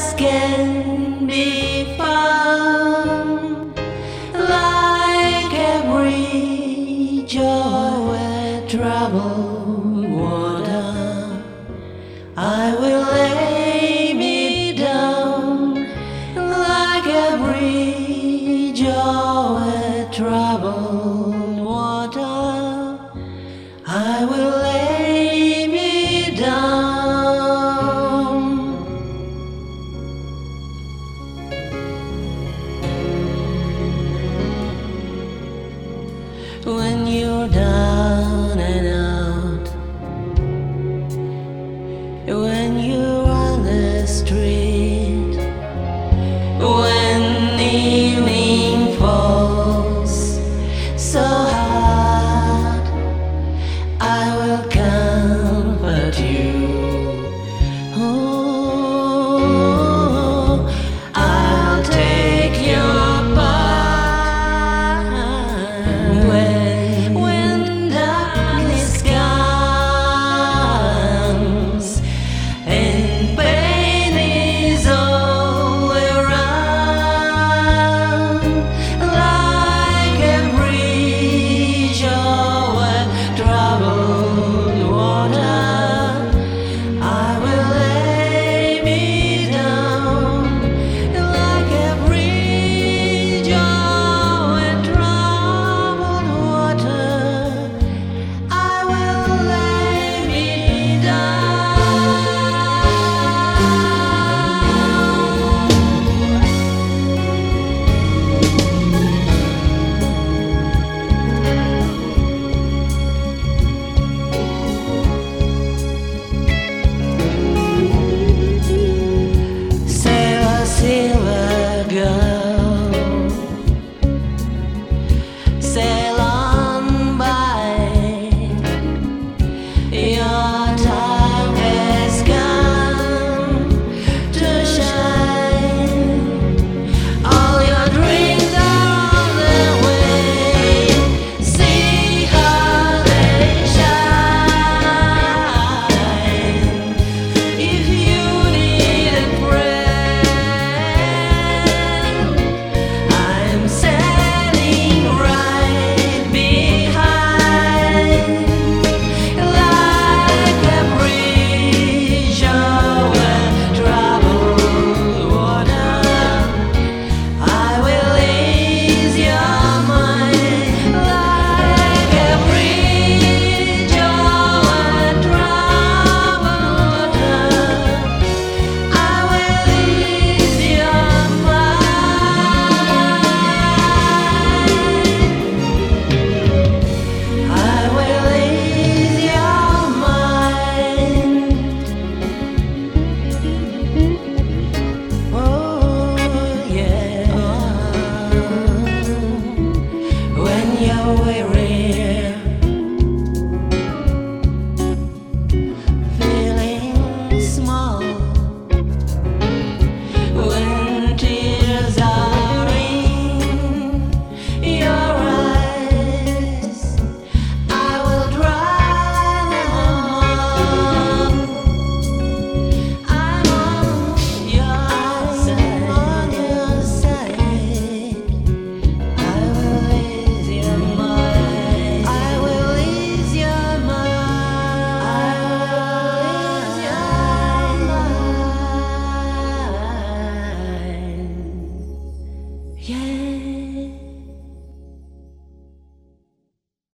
just can't be found. Like a bridge over troubled water, I will lay me down. Like a bridge over troubled water, I will lay me down. When you're down and out, when you're on the street, when evening falls so hard, I will comfort you. Oh, I'll take your part. When darkness comes and pain is all around, like a bridge over troubled water, I will lay me down. Like a bridge over troubled water, I will lay me down. Sailor, silver girl, sail on by. Your time has come to shine. All your dreams are on their way. See how they shine. If you need a friend, I'm standing right behind. Like a bridge over troubled water, I will ease your mind. Like a bridge over troubled water, I will ease your mind. I will ease your mind. Oh yeah. When you're weary, feeling small, when tears are in your eyes, I will dry them all. I'm on your side. I will ease your mind. I will ease your mind. I will ease your mind. Yeah.